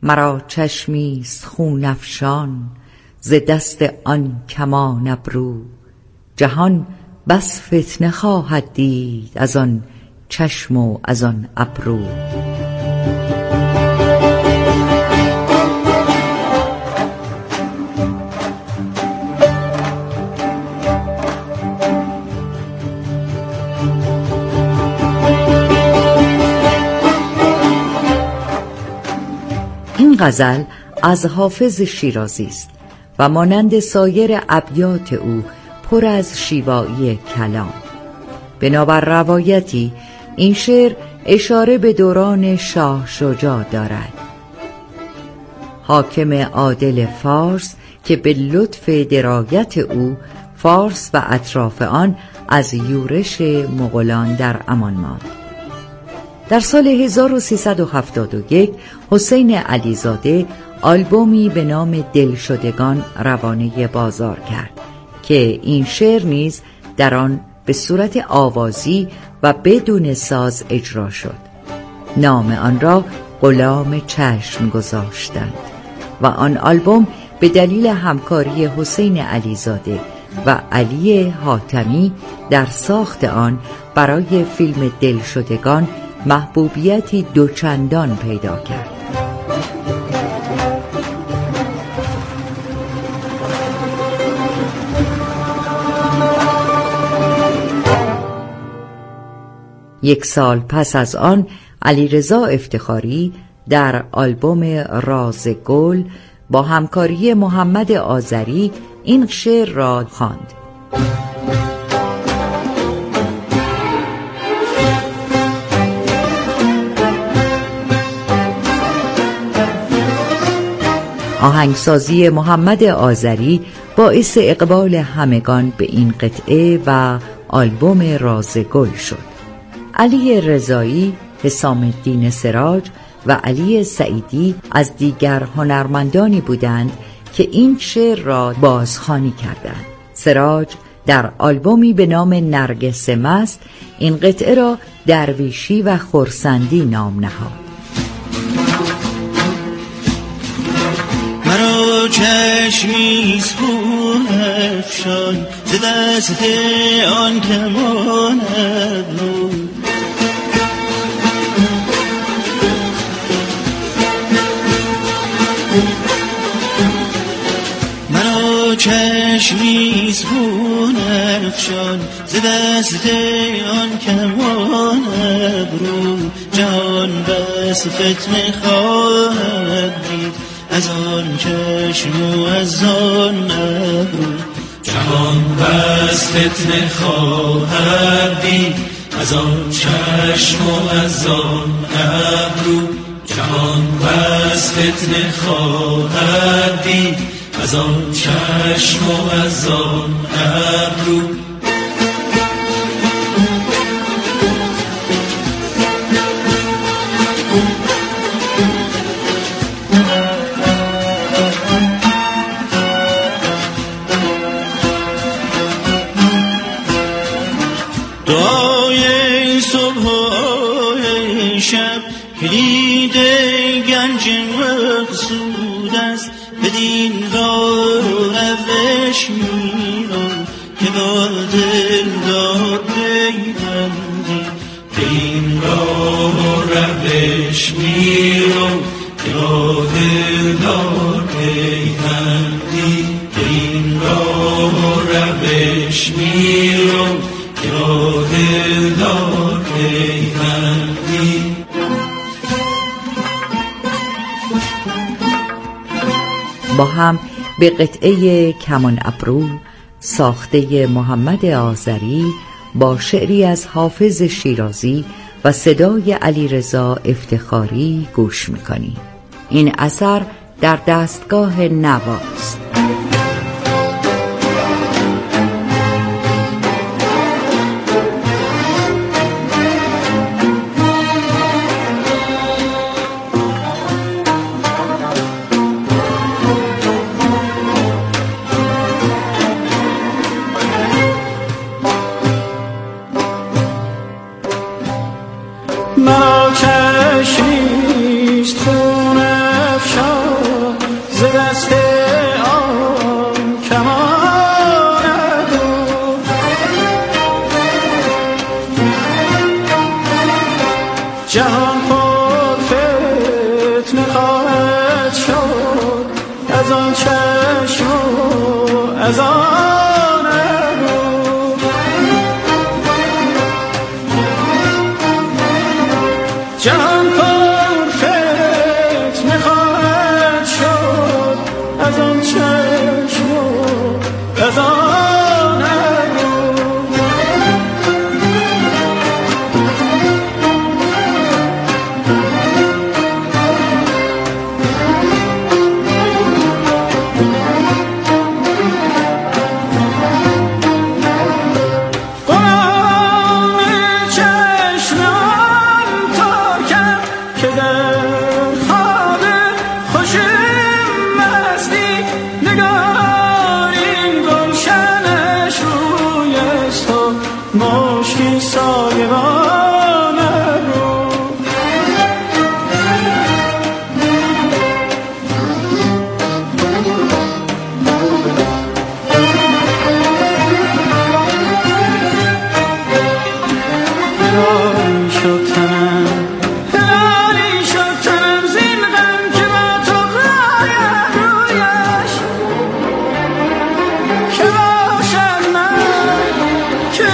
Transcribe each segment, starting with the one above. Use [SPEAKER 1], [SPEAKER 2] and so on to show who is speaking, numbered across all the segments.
[SPEAKER 1] مرا چشمیست خون افشان ز دست آن کمان ابرو. جهان بس فتنه خواهد دید از آن چشم و از آن ابرو. این غزل از حافظ شیرازی است و مانند سایر ابیات او پر از شیوایی کلام. بنابر روایتی این شعر اشاره به دوران شاه شجاع دارد، حاکم عادل فارس که به لطف درایت او فارس و اطراف آن از یورش مغولان در امان ماند. در سال 1371 حسین علیزاده آلبومی به نام دلشدگان روانه بازار کرد که این شعر نیز در آن به صورت آوازی و بدون ساز اجرا شد. نام آن را غلام چشم گذاشتند و آن آلبوم به دلیل همکاری حسین علیزاده و علی حاتمی در ساخت آن برای فیلم دلشدگان محبوبیتی دوچندان پیدا کرد. یک سال پس از آن علیرضا افتخاری در آلبوم راز گل با همکاری محمد آذری این شعر را خواند. آهنگسازی محمد آذری باعث اقبال همگان به این قطعه و آلبوم راز گل شد. علی رضایی، حسام الدین سراج و علی سعیدی از دیگر هنرمندانی بودند که این شعر را بازخوانی کردند. سراج در آلبومی به نام نرگس مست این قطعه را درویشی و خرسندی نام نهاد.
[SPEAKER 2] مرا چشمی خون افشان ز دست آن کمان ابرو. مرا چشمی خون افشان ز دست آن کمان ابرو. جهان بس فتنه خواهد دید از آن چشم و از آن ابرو.
[SPEAKER 3] جهان بس فتنه خواهد دید از آن چشم و از آن ابرو. جهان بس فتنه خواهد دید از آن چشم و از آن ابرو.
[SPEAKER 2] دعای صبح و شب کلید گنج مقصود است. بدین راه روش میرو که با دلدار پیوندی.
[SPEAKER 3] بدین راه روش میرو که با دلدار پیوندی. بدین راه روش میرو که با دلدار پیوندی.
[SPEAKER 1] با هم به قطعه کمان ابرو ساخته محمد آذری با شعری از حافظ شیرازی و صدای علیرضا افتخاری گوش میکنیم. این اثر در دستگاه نواست.
[SPEAKER 2] مرا چشمیست خون افشان از آن رو جهان پر فتنه خواهد شد از آن چشم و از آن رو مشکی سایبان رو هلالی شد تنم زین غم که با تو غایم رویش که باشم من که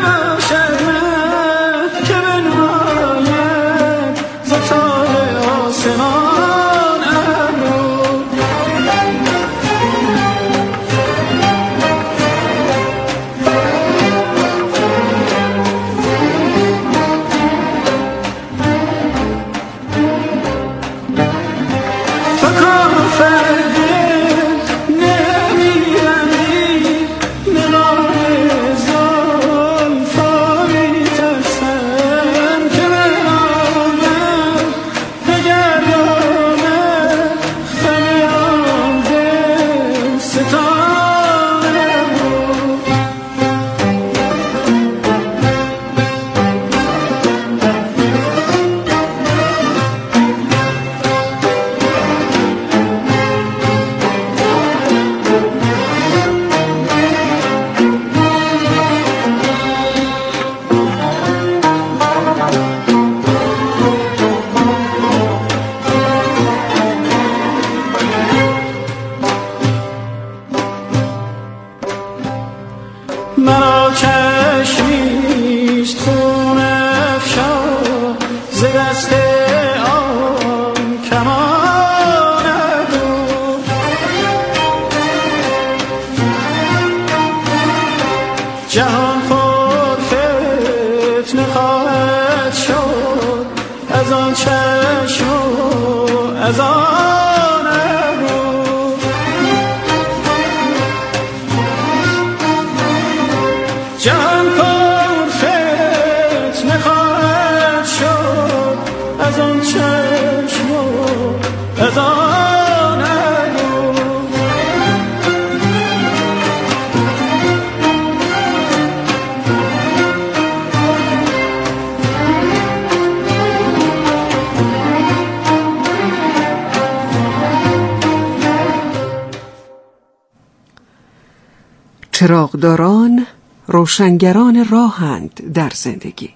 [SPEAKER 2] مرا چشمیست خون افشا ز دست آن کمان دو جهان پر فتنه خواهد شد از آن چشم و از آن رو جهان پر فتنه خواهد شد از آن چشم و از آن رو
[SPEAKER 4] چراغداران روشنگران راهند در زندگی.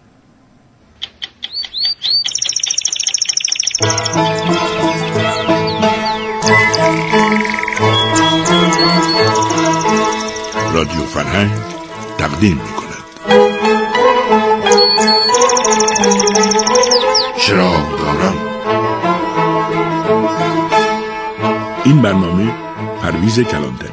[SPEAKER 5] رادیو فرهنگ تقدیم می‌کند چراغداران. این برنامه پرویز کلانتری.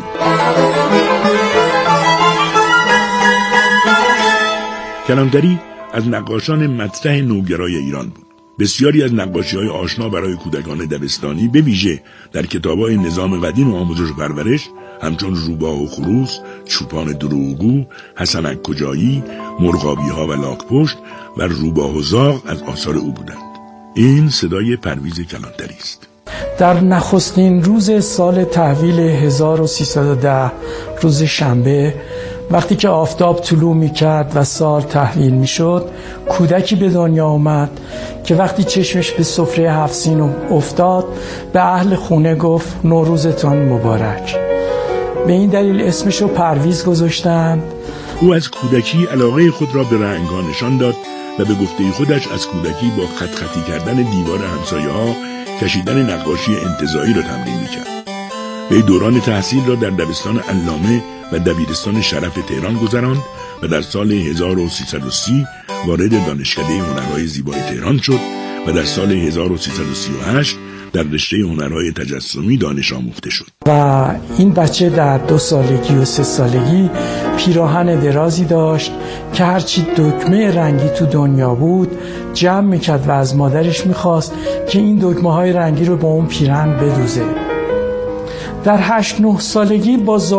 [SPEAKER 5] کلانتری از نقاشان مطرح نوگرای ایران بود. بسیاری از نقاشی‌های آشنا برای کودکان دبستانی به ویژه در کتاب‌های نظام قدیم و آموزش و پرورش همچون روباه و خروس، چوپان دروغگو، حسنک کجایی، مرغابی‌ها و لاک‌پشت و روباه و زاغ از آثار او بودند. این صدای پرویز کلانتری است.
[SPEAKER 6] در نخستین روز سال تحویل 1310 روز شنبه، وقتی که آفتاب طلوع می‌کرد و سال تحویل می‌شد، کودکی به دنیا آمد که وقتی چشمش به سفره 7 سین افتاد به اهل خونه گفت نوروزتان مبارک. به این دلیل اسمشو پرویز گذاشتند.
[SPEAKER 5] او از کودکی علاقه خود را به رنگ‌ها نشان داد و به گفته خودش از کودکی با خطی کردن دیوار همسایه‌ها کشیدن نقاشی انتزاعی را تمرین می‌کرد. به دوران تحصیل را در دبستان علامه و دبیرستان شرف تهران گذراند و در سال 1330 وارد دانشکده هنرهای زیبای تهران شد و در سال 1338 در رشته هنرهای تجسمی دانش آموخته شد.
[SPEAKER 6] و این بچه در 2 سالگی و 3 سالگی پیراهن درازی داشت که هرچی دکمه رنگی تو دنیا بود جمع میکرد و از مادرش میخواست که این دکمه های رنگی رو با اون پیراهن بدوزه. در 8-9 سالگی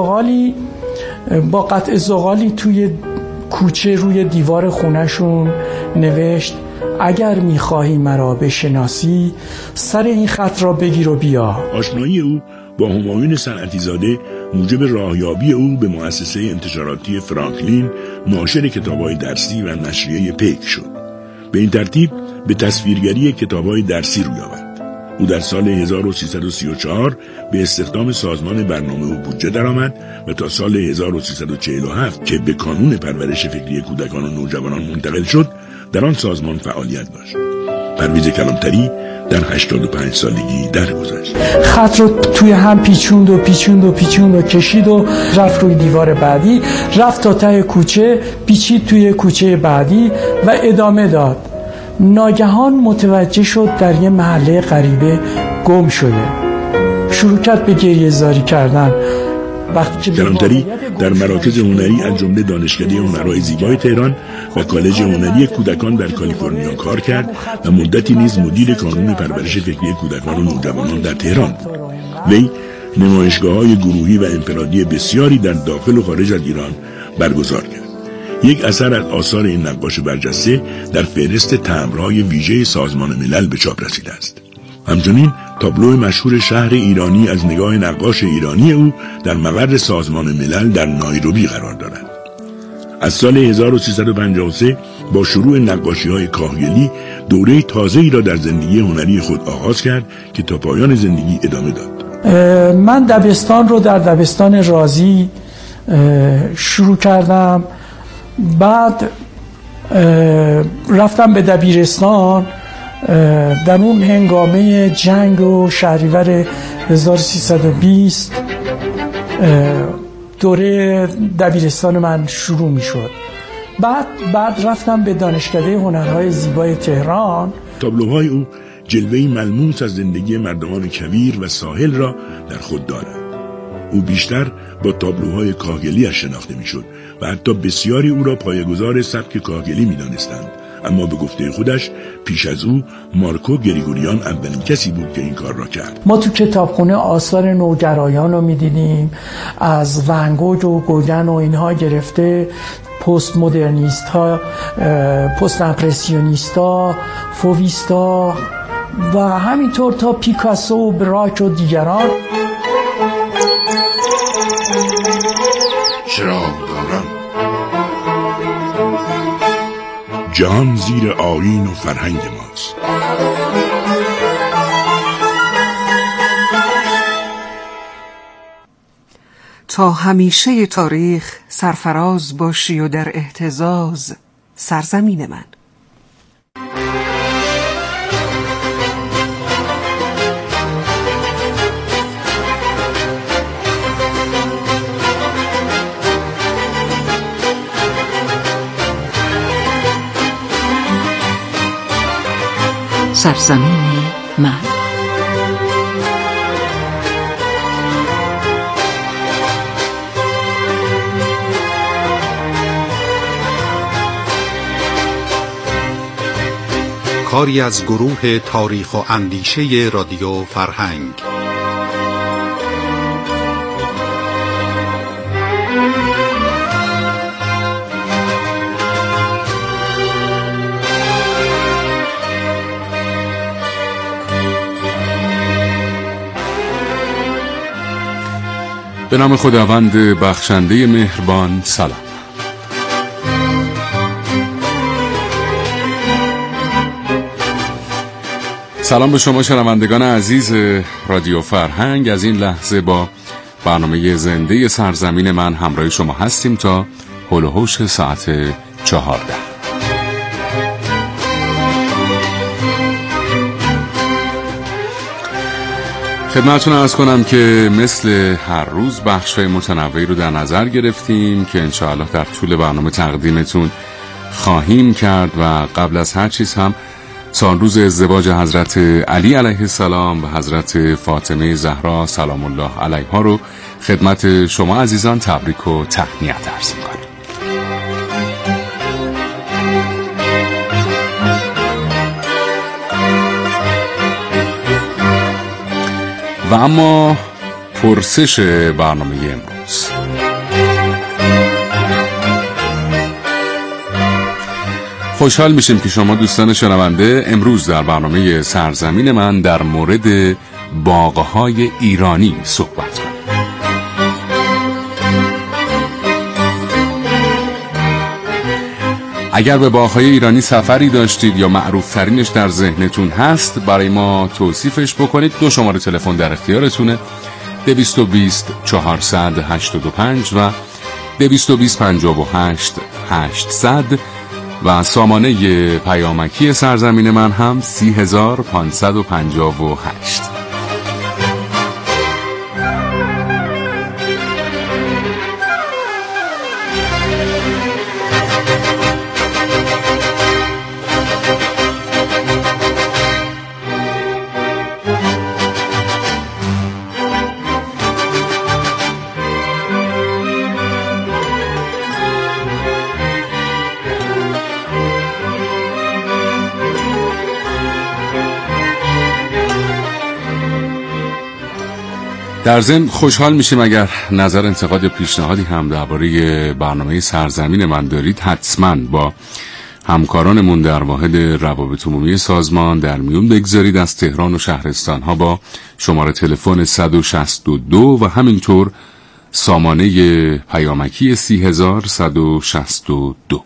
[SPEAKER 6] با قطع زغالی توی کوچه روی دیوار خونهشون نوشت اگر میخواهی مرا بشناسی سر این خط را بگیر و بیا.
[SPEAKER 5] آشنایی او با همایون صنعتی زاده موجب راهیابی او به مؤسسه انتشاراتی فرانکلین ناشر کتاب‌های درسی و نشریه پیک شد. به این ترتیب به تصویرگری کتاب‌های درسی روی آورد. او در سال 1334 به استخدام سازمان برنامه و بودجه درآمد و تا سال 1347 که به کانون پرورش فکری کودکان و نوجوانان منتقل شد در آن سازمان فعالیت داشت. پرویز کلانتری در 85 سالگی درگذشت.
[SPEAKER 6] خط رو توی هم پیچوند و کشید و رفت روی دیوار بعدی، رفت تا ته کوچه، پیچید توی کوچه بعدی و ادامه داد. ناگهان متوجه شد در یه محله غریبه گم شده. شروع کرد به گریه زاری کردن.
[SPEAKER 5] کلانتری در مراکز هنری از جمله دانشکده هنرهای زیبای تهران و کالج هنری کودکان در کالیفرنیا کار کرد و مدتی نیز مدیر کانون پرورش فکری کودکان و نوجوانان در تهران بود. وی نمایشگاه‌های گروهی و انفرادی بسیاری در داخل و خارج از ایران برگزار کرد. یک اثر از آثار این نقاش برجسته در فهرست تمبرهای ویژه سازمان ملل به چاپ رسیده است. همچنین تابلو مشهور شهر ایرانی از نگاه نقاش ایرانی او در مقر سازمان ملل در نایروبی قرار دارد. از سال 1353 با شروع نقاشی‌های کاهگلی دوره تازه‌ای را در زندگی هنری خود آغاز کرد که تا پایان زندگی ادامه داد.
[SPEAKER 6] من دبستان رو در دبستان رازی شروع کردم. بعد رفتم به دبیرستان. در اون هنگامه جنگ و شهریور 1320 دوره دبیرستان من شروع می شد. بعد رفتم به دانشکده هنرهای زیبای تهران.
[SPEAKER 5] تابلوهای او جلوه‌ای ملموس از زندگی مردمان کویر و ساحل را در خود دارد. او بیشتر با تابلوهای کاهگلی شناخته می شد و حتی بسیاری او را پایه‌گذار سبک کاهگلی می دانستند. اما به گفته خودش پیش از او مارکو گریگوریان اولین کسی بود که این کار را کرد.
[SPEAKER 6] ما تو کتابخونه آثار نوگرایان رو می‌دیدیم، از ونگوگ و گوگن و اینها گرفته، پست مدرنیست ها، پست امپرسیونیست ها، فوویستا و همینطور تا پیکاسو و براک و دیگران.
[SPEAKER 5] چراغداران جهان زیر آیین و فرهنگ ماست.
[SPEAKER 4] تا همیشه تاریخ سرفراز باشی و در اهتزاز سرزمین من.
[SPEAKER 1] سرزمین من.
[SPEAKER 7] کاری از گروه تاریخ و اندیشه رادیو فرهنگ.
[SPEAKER 8] به نام خداوند بخشنده مهربان. سلام. سلام به شما شنوندگان عزیز رادیو فرهنگ. از این لحظه با برنامه زنده سرزمین من همراه شما هستیم تا هول و هوش ساعت 14. خدمتتون عرض کنم که مثل هر روز بخش‌های متنوعی رو در نظر گرفتیم که انشاءالله در طول برنامه تقدیمتون خواهیم کرد و قبل از هر چیز هم سالروز ازدواج حضرت علی علیه السلام و حضرت فاطمه زهرا سلام الله علیها رو خدمت شما عزیزان تبریک و تهنیت عرض می‌کنم. و اما پرسش برنامه امروز، خوشحال میشیم که شما دوستان شنونده امروز در برنامه سرزمین من در مورد باغ‌های ایرانی صحبت کنیم. اگر به باغ‌های ایرانی سفری داشتید یا معروف ترینش در ذهنتون هست برای ما توصیفش بکنید. 2 شماره تلفن در اختیارتونه، 220 485 و 220 58 800 و سامانه پیامکی سرزمین من هم 30558. در ضمن خوشحال میشیم اگر نظر، انتقاد یا پیشنهادی هم درباره برنامه سرزمین من دارید حتما با همکارانمون در واحد روابط عمومی سازمان در میون بگذارید. از تهران و شهرستان ها با شماره تلفن 162 و همینطور سامانه پیامکی 30162.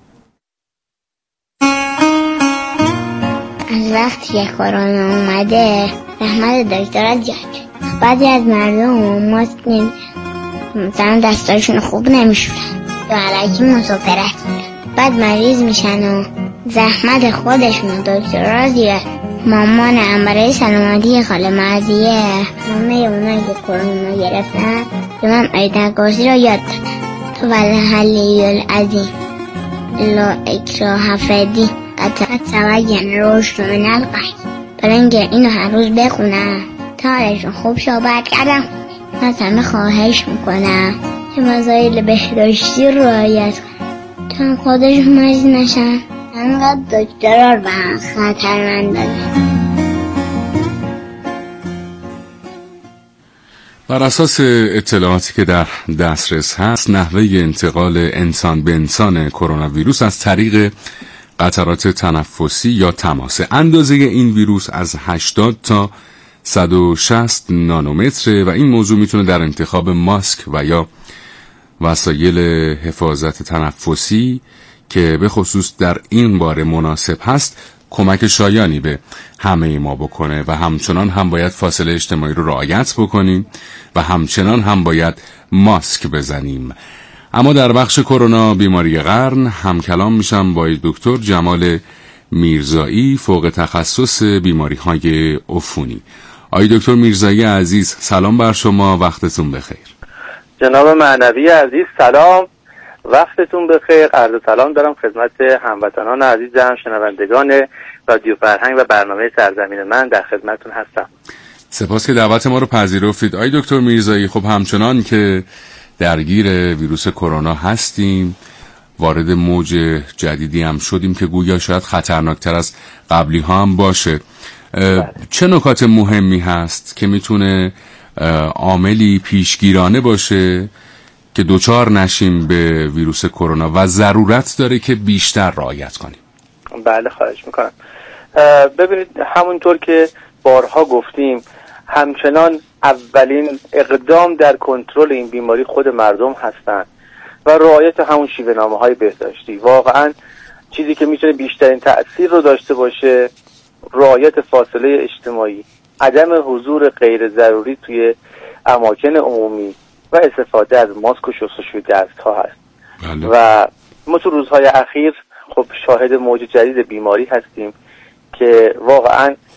[SPEAKER 9] از وقتی که کرونا اومده رحمت دکتر زیاد، بعضی از مردم ماسک مثلا دستاشون خوب نمیشورن یا علکی مسافرت میرن، بعد مریض میشن و زحمت خودشون و دکتر زیاد. مامان برای سلامتی خاله مرضیه همه اونایی که کرونا گرفتن به من آیت کرسی رو یاد دادن. تو والحلی العظیم لا اکراه فی الدین قد تبین الرشد من الغی. برای اینکه اینو هر روز بخونم تا حالشون خوب شو، برگردم از همه خواهش میکنم که مسائل بهداشتی رو رعایت کنم تا خودشون مریض نشن. انقدر دکترها رو به خطرمند دادن.
[SPEAKER 8] بر اساس اطلاعاتی که در دسترس هست، نحوه انتقال انسان به انسان کرونا ویروس از طریق قطرات تنفسی یا تماس. اندازه این ویروس از 80 تا 160 نانومتره و این موضوع میتونه در انتخاب ماسک و یا وسایل حفاظت تنفسی که به خصوص در این باره مناسب هست کمک شایانی به همه ما بکنه و همچنان هم باید فاصله اجتماعی رو رعایت بکنیم و همچنان هم باید ماسک بزنیم. اما در بخش کرونا بیماری قرن هم کلام میشم با دکتر جمال میرزایی، فوق تخصص بیماری‌های عفونی. آقای دکتر میرزایی عزیز، سلام بر شما، وقتتون بخیر.
[SPEAKER 10] جناب معنوی عزیز سلام، وقتتون بخیر. عرض سلام دارم خدمت هموطنان عزیزم، شنوندگان رادیو فرهنگ و برنامه سرزمین من، در خدمتتون هستم.
[SPEAKER 8] سپاس که دعوت ما رو پذیرفتید. آقای دکتر میرزایی، خب همچنان که درگیر ویروس کرونا هستیم، وارد موج جدیدی هم شدیم که گویا شاید خطرناکتر از قبلی ها هم باشه. چه نکات مهمی هست که میتونه عاملی پیشگیرانه باشه که دوچار نشیم به ویروس کرونا و ضرورت داره که بیشتر رعایت کنیم؟
[SPEAKER 10] بله خواهش میکنم. ببینید، همونطور که بارها گفتیم، همچنان اولین اقدام در کنترل این بیماری خود مردم هستند و رعایت همون شیوه‌نامه‌های بهداشتی. واقعا چیزی که میتونه بیشترین تأثیر رو داشته باشه رعایت فاصله اجتماعی، عدم حضور غیر ضروری توی اماکن عمومی و استفاده از ماسک و شستشوی دست‌ها هست.
[SPEAKER 8] بله.
[SPEAKER 10] و ما تو روزهای اخیر خب شاهد موج جدید بیماری هستیم که واقعا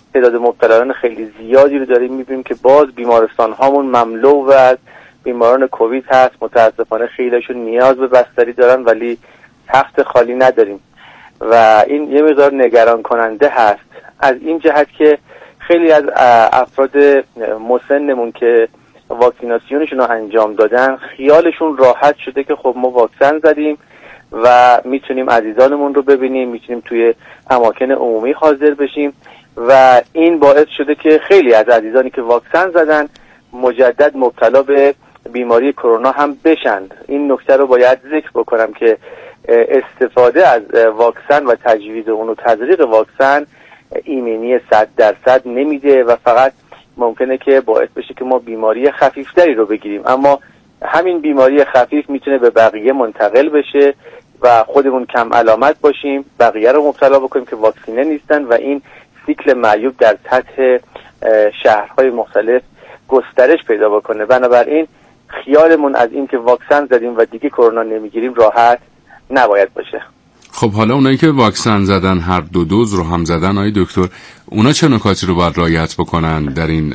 [SPEAKER 10] تعداد مبتلایان خیلی زیادی رو داریم میبینیم که باز بیمارستان هامون مملو و از بیماران کووید هست. متاسفانه خیلیشون نیاز به بستری دارن ولی تخت خالی نداریم و این یه مقدار نگران کننده هست از این جهت که خیلی از افراد مسنمون که واکسیناسیونشون رو انجام دادن خیالشون راحت شده که خب ما واکسن زدیم و میتونیم عزیزانمون رو ببینیم، میتونیم توی اماکن عمومی حاضر بشیم و این باعث شده که خیلی از عزیزانی که واکسن زدن مجدد مبتلا به بیماری کرونا هم بشن. این نکته رو باید ذکر بکنم که استفاده از واکسن و تجویز اون و تزریق واکسن ایمنی 100% نمیده و فقط ممکنه که باعث بشه که ما بیماری خفیفتری رو بگیریم، اما همین بیماری خفیف میتونه به بقیه منتقل بشه و خودمون کم علامت باشیم، بقیه رو مبتلا بکنیم که واکسینه نیستن و این سیکل معیوب در سطح شهرهای مختلف گسترش پیدا بکنه. بنابراین خیالمون از این که واکسن زدیم و دیگه کرونا نمیگیریم راحت نباید باشه.
[SPEAKER 8] خب حالا اونایی که واکسن زدن، هر دو دوز رو هم زدن، آقای دکتر، اونا چه نکاتی رو باید رعایت بکنن در این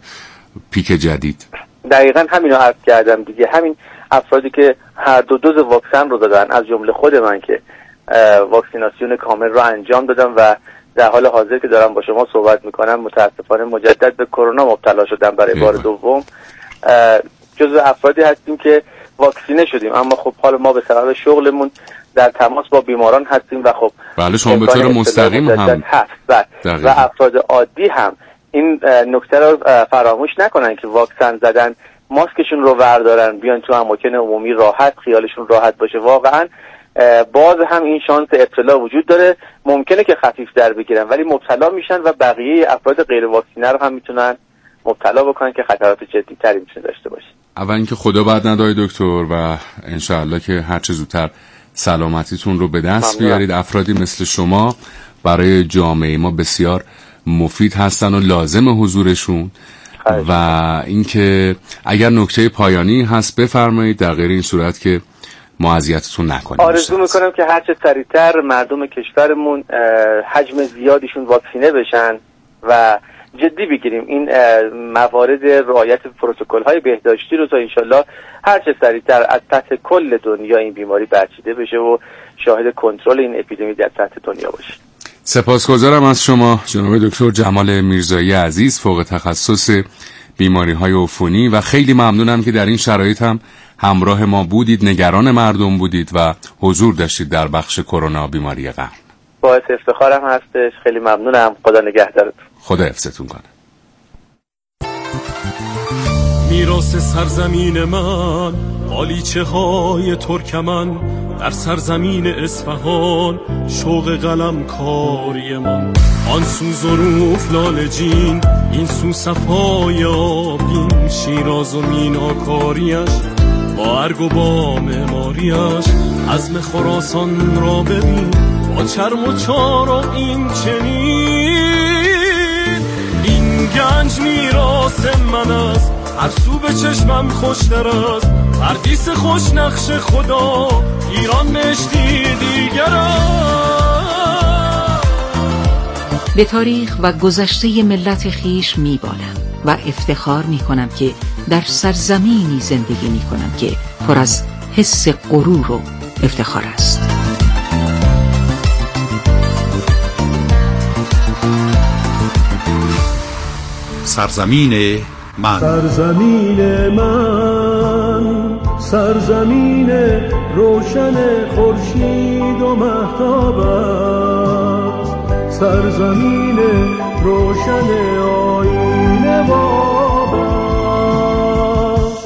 [SPEAKER 8] پیک جدید؟
[SPEAKER 10] دقیقاً همینو عرض کردم دیگه. همین افرادی که هر دو دوز واکسن رو دادن، از جمله خود من که واکسیناسیون کامل رو انجام دادم و در حال حاضر که دارم با شما صحبت میکنم متاسفانه مجدد به کرونا مبتلا شدم برای بار دوم. جزو افرادی هستیم که واکسینه شدیم اما خب حالا ما به سبب شغلمون در تماس با بیماران هستیم و خب
[SPEAKER 8] بله شما به طور مستقیم هم
[SPEAKER 10] هست و افراد عادی هم این نکته رو فراموش نکنن که واکسن زدن ماسکشون رو بردارن، بیان تو اماکن عمومی راحت، خیالشون راحت باشه. واقعا باز هم این شانس ابتلا وجود داره، ممکنه که خفیف در بگیرن ولی مبتلا میشن و بقیه افراد غیر واکسینه رو هم میتونن مبتلا بکنن که خطرات جدی‌تری میتونه داشته باشه.
[SPEAKER 8] اول اینکه خدا بعد نداره دکتر و انشاءالله که هر چه زودتر سلامتیتون رو به دست بیارید. افرادی مثل شما برای جامعه ما بسیار مفید هستن و لازم حضورشون. و اینکه اگر نکته پایانی هست بفرمایید، در غیر این صورت که ما اذیتتون نکنیم.
[SPEAKER 10] آرزو میکنم که هر چه سریعتر مردم کشورمون حجم زیادیشون واکسینه بشن و جدی بگیریم این موارد رعایت پروتکل‌های بهداشتی رو تا انشالله هر چه سریعتر از سطح کل دنیا این بیماری برچیده بشه و شاهد کنترل این اپیدمی در سطح دنیا باشه.
[SPEAKER 8] سپاسگزارم از شما جناب دکتر جمال میرزایی عزیز، فوق تخصص بیماری‌های عفونی، و خیلی ممنونم که در این شرایط هم همراه ما بودید، نگران مردم بودید و حضور داشتید در بخش کرونا بیماری قلب.
[SPEAKER 10] باعث افتخارم هستش. خیلی ممنونم. خدا نگهدارتون.
[SPEAKER 8] خدا حفظتون کنه.
[SPEAKER 3] میراث سرزمین من، قالیچه های ترکمن، در سرزمین اصفهان شوق قلم کاری من. آن سو ظروف لالجین، این سو صفای آبین، شیراز و میناکاریش با ارگ و با معماریش. عزم خراسان را ببین با چرم و چارق این چنین. این گنج میراث من است، هر سو به چشمم خوشتر است. پردیس خوش نقش خدا، ایران مشتی دیگر است.
[SPEAKER 11] به تاریخ و گذشته ملت خیش میبالم و افتخار میکنم که در سرزمینی زندگی میکنم که پر از حس غرور و افتخار است.
[SPEAKER 7] سرزمین من،
[SPEAKER 3] سرزمین من، سرزمین روشن خورشید و مهتاب است. سرزمین روشن آیین باب است.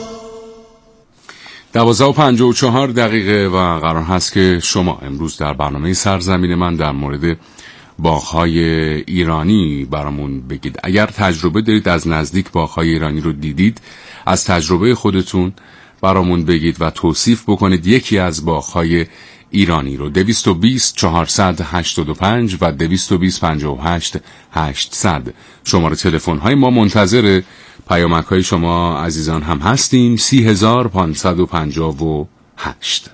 [SPEAKER 8] 12:54 و قرار هست که شما امروز در برنامه سرزمین من در مورد باغ‌های ایرانی برامون بگید. اگر تجربه دارید از نزدیک باغ‌های ایرانی رو دیدید، از تجربه خودتون برامون بگید و توصیف بکنید یکی از باغ‌های ایرانی رو. 220-485 و 220-58-800 شماره تلفن‌های ما. منتظر پیامک‌های شما عزیزان هم هستیم. 30558.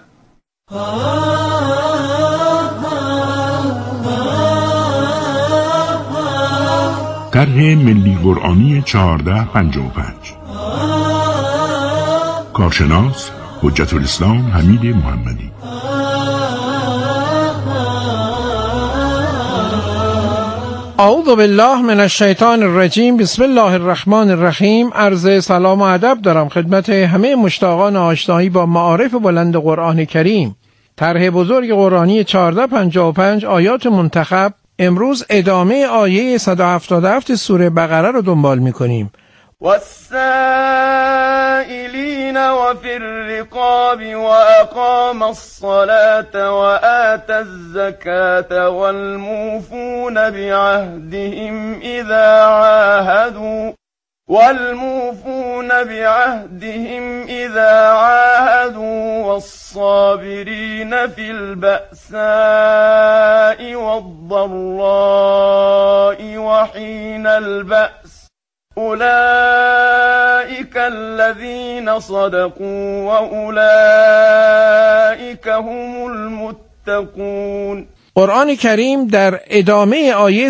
[SPEAKER 5] طرح ملی قرآنی 1455. کارشناس حجت الاسلام حمید محمدی.
[SPEAKER 12] اعوذ بالله من الشیطان الرجیم. بسم الله الرحمن الرحیم. عرض سلام و ادب دارم خدمت همه مشتاقان آشنایی با معارف بلند قرآن کریم. طرح بزرگ قرآنی 1455 آیات منتخب. امروز ادامه آیه 177 سوره بقره رو دنبال می‌کنیم.
[SPEAKER 2] والسائلين وفي الرقاب وأقام الصلاة وآتى الزكاة والموفون بعهدهم إذا عاهدوا والصابرين في البأساء والضراء وحين البأس أولئك الذين صدقوا وأولئك هم المتقون.
[SPEAKER 12] قرآن کریم در ادامه آیه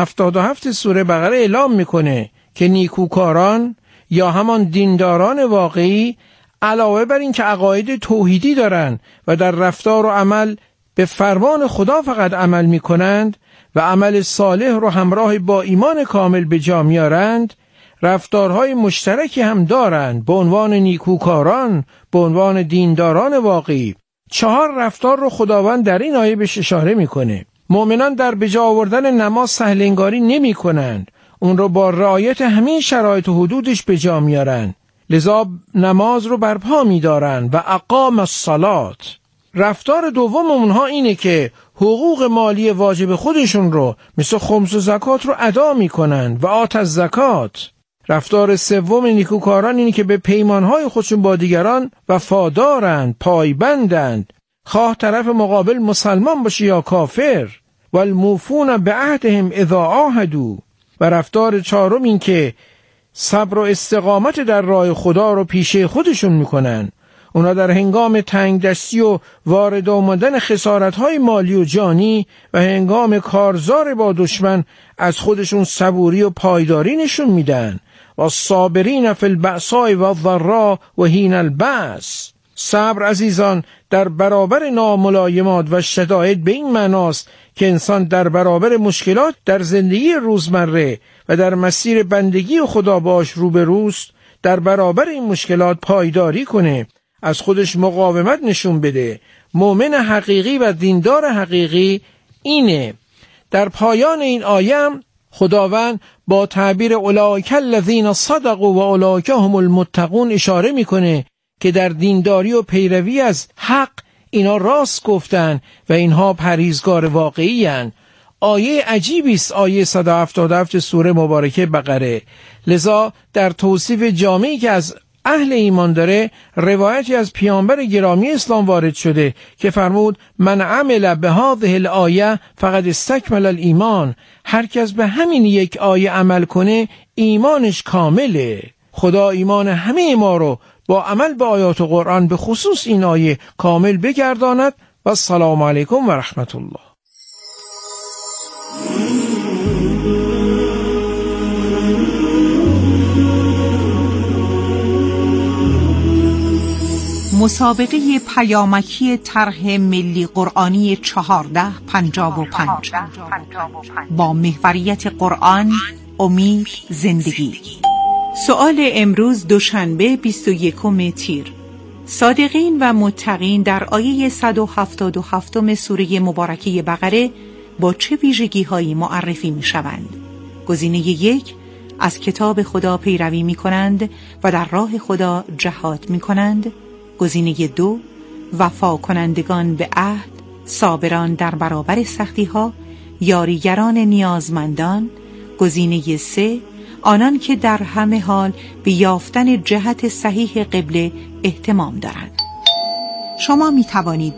[SPEAKER 12] 177 سوره بقره اعلام میکنه که نیکوکاران یا همان دینداران واقعی علاوه بر این که عقاید توحیدی دارن و در رفتار و عمل به فرمان خدا فقط عمل میکنند و عمل صالح رو همراه با ایمان کامل به جا میارند، رفتارهای مشترکی هم دارند به عنوان نیکوکاران، به عنوان دینداران واقعی. 4 رفتار رو خداوند در این آیه بهش اشاره میکنه. مؤمنان در بجا آوردن نماز سهل انگاری نمی کنند، اون رو با رعایت همین شرایط و حدودش به جا میارن، لذا نماز رو برپا میدارن و اقام الصلاة. رفتار دوم اونها اینه که حقوق مالی واجب خودشون رو مثل خمس و زکات رو ادا میکنن و آت الزکات. رفتار سوم نیکوکاران اینه که به پیمانهای خودشون با دیگران وفادارند، پایبندند، خواه طرف مقابل مسلمان باشه یا کافر. والموفون بعهدهم اذا عاهدوا. و رفتار چهارم این که صبر و استقامت در راه خدا رو پیشه خودشون میکنن. اونا در هنگام تنگ دستی و وارد آمدن خسارت‌های مالی و جانی و هنگام کارزار با دشمن از خودشون صبوری و پایداری نشون میدن. و صابرین فی البأساء و الضراء و حین البأس. صبر عزیزان در برابر ناملایمات و شدائد به این معناست که انسان در برابر مشکلات در زندگی روزمره و در مسیر بندگی خدا باش روبروست، در برابر این مشکلات پایداری کنه، از خودش مقاومت نشون بده. مؤمن حقیقی و دیندار حقیقی اینه. در پایان این آیه خداوند با تعبیر اولئک الذین صدقوا و اولئک هم المتقون اشاره میکنه که در دینداری و پیروی از حق اینا راست گفتن و اینها پرهیزگار واقعی هستند. آیه عجیبی است آیه 177 سوره مبارکه بقره. لذا در توصیف جامعی که از اهل ایمان داره، روایتی از پیامبر گرامی اسلام وارد شده که فرمود من عمل به هذه الآیه فقد استکمل الایمان. هر کس به همین یک آیه عمل کنه ایمانش کامله. خدا ایمان همه ما رو با عمل به آیات قرآن به خصوص این آیه کامل بگرداند. و السلام علیکم و رحمت الله.
[SPEAKER 11] مسابقه پیامکی طرح ملی قرآنی 1455 با محوریت قرآن، امید، زندگی. سؤال امروز دوشنبه 21 تیر. صادقین و متقین در آیه 177 سوره مبارکه بقره با چه ویژگی‌هایی معرفی می‌شوند؟ گزینه 1 از کتاب خدا پیروی می‌کنند و در راه خدا جهاد می‌کنند. گزینه 2 وفا کنندگان به عهد، صابران در برابر سختی‌ها، یاریگران نیازمندان. گزینه 3 آنان که در همه حال به یافتن جهت صحیح قبله اهتمام دارند. شما می توانید